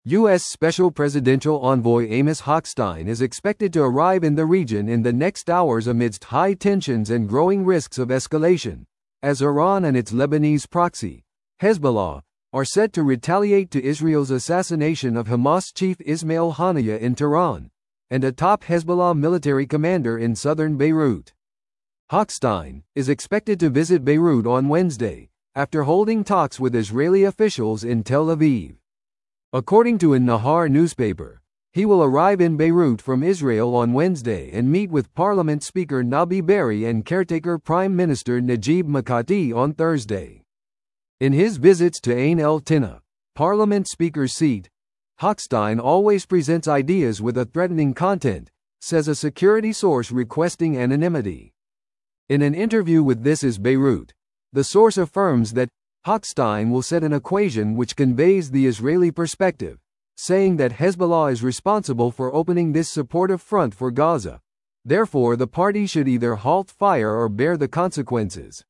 U.S. Special Presidential Envoy Amos Hochstein is expected to arrive in the region in the next hours amidst high tensions and growing risks of escalation, as Iran and its Lebanese proxy, Hezbollah, are set to retaliate to Israel's assassination of Hamas chief Ismail Haniyeh in Tehran, and a top Hezbollah military commander in southern Beirut. Hochstein is expected to visit Beirut on Wednesday, after holding talks with Israeli officials in Tel Aviv. According to an Nahar newspaper, he will arrive in Beirut from Israel on Wednesday and meet with Parliament Speaker Nabi Berri and caretaker Prime Minister Najib Mikati on Thursday. In his visits to Ain el-Tinna, Parliament Speaker's seat, Hochstein always presents ideas with a threatening content, says a security source requesting anonymity. In an interview with This Is Beirut, the source affirms that Hochstein will set an equation which conveys the Israeli perspective, saying that Hezbollah is responsible for opening this supportive front for Gaza. Therefore, the party should either halt fire or bear the consequences.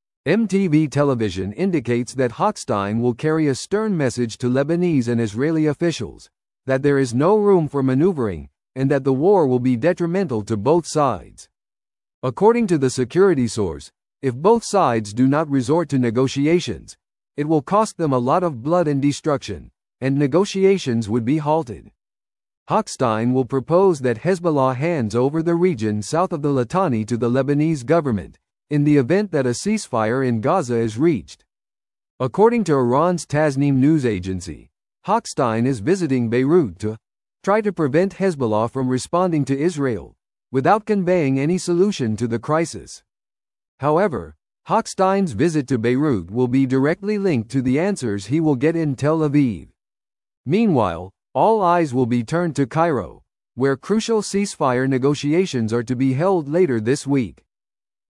MTV television indicates that Hochstein will carry a stern message to Lebanese and Israeli officials, that there is no room for maneuvering, and that the war will be detrimental to both sides. According to the security source, if both sides do not resort to negotiations, it will cost them a lot of blood and destruction, and negotiations would be halted. Hochstein will propose that Hezbollah hands over the region south of the Litani to the Lebanese government, in the event that a ceasefire in Gaza is reached. According to Iran's Tasnim news agency, Hochstein is visiting Beirut to try to prevent Hezbollah from responding to Israel, without conveying any solution to the crisis. However, Hochstein's visit to Beirut will be directly linked to the answers he will get in Tel Aviv. Meanwhile, all eyes will be turned to Cairo, where crucial ceasefire negotiations are to be held later this week.